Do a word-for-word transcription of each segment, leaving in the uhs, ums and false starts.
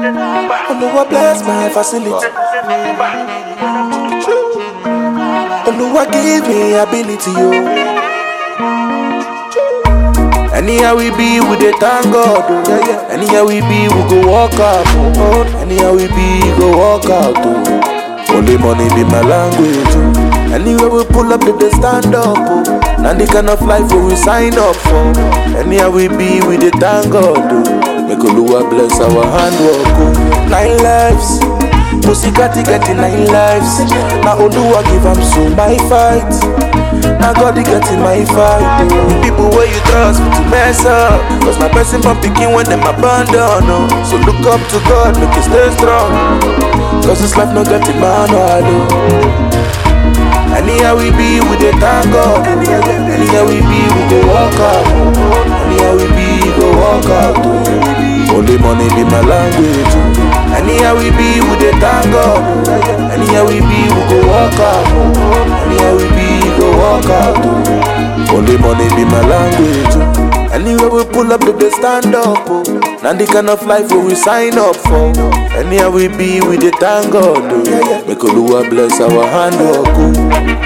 Oluwa bless my facility. Oluwa give me ability, yo. Anyhow we be, we dey thank God, oh. Yeah, yeah. Anyhow we be, we go walk out, oh. Anyhow we be, go walk out, oh. Only money be my language, oh. Anywhere we pull up, they dey stand up, oh. Now the kind of life where we sign up for. Anyhow we be, we dey thank God, oh. Make Oluwa bless our handwork, oh. Nine lives, Pussycat getting nine lives. Now Oluwa give am so my fight. Now God getting my fight. The people where you trust me to mess up, cause my person from picking when them abandon, oh. So look up to God, make you stay strong, cause this life no getting manual, oh. Anyhow we be, we dey thank God. Anyhow we be, we go walk out. Anyhow we be, go walk out. Only money be my language. Anyhow we be, we dey thank God. Anyhow we be, we go walk out. Anyhow we be, go walk out. Only money be my language. Anywhere we pull up, they stand up. Now the kind of life where we sign up for. Anyhow we be, we dey thank God. Make Oluwa bless our handwork.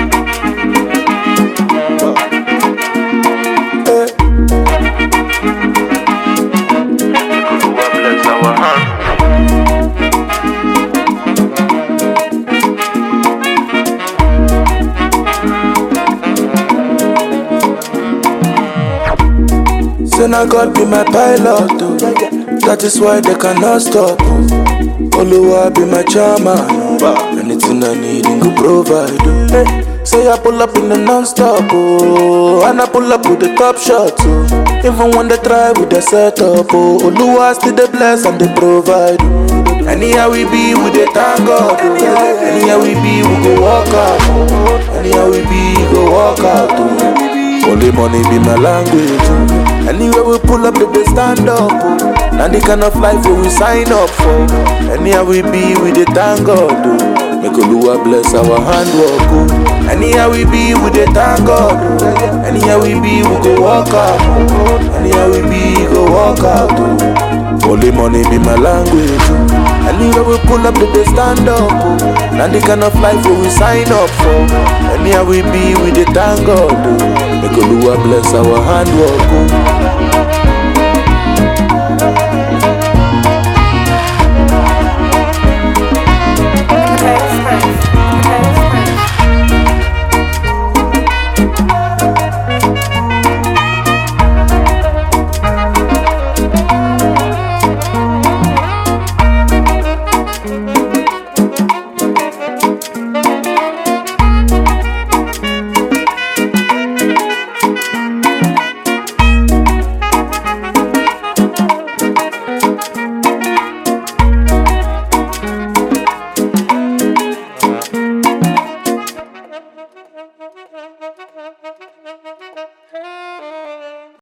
So now God be my pilot, oh. That is why they cannot stop, oh. Oluwa be my chairman, oh. Anything I need, he go provide, oh. Hey, say I pull up in the non-stop, oh. And I pull up with the top shots, oh. Even when they try with the setup, oh. Oluwa still they bless and they provide, oh. Anyhow we be, we dey thank God, oh. Anyhow we be, we go walk out, oh. Anyhow we be, go walk out, oh. Only money be my language, oh. Anywhere we pull up, they stand up, oh. Now the kind of life where we sign up for. Anyhow we be, we dey thank God, oh. Make Oluwa bless our handwork, oh. Anyhow we be, we dey thank God, oh. Anyhow we be, we go walk out, oh. Anyhow we be, go walk out, oh. Only money be my language, oh. Anywhere we pull up, they stand up, oh. Now the kind of life where we sign up for. Anyhow we be, we dey thank God, oh. Make Oluwa bless our handwork, oh.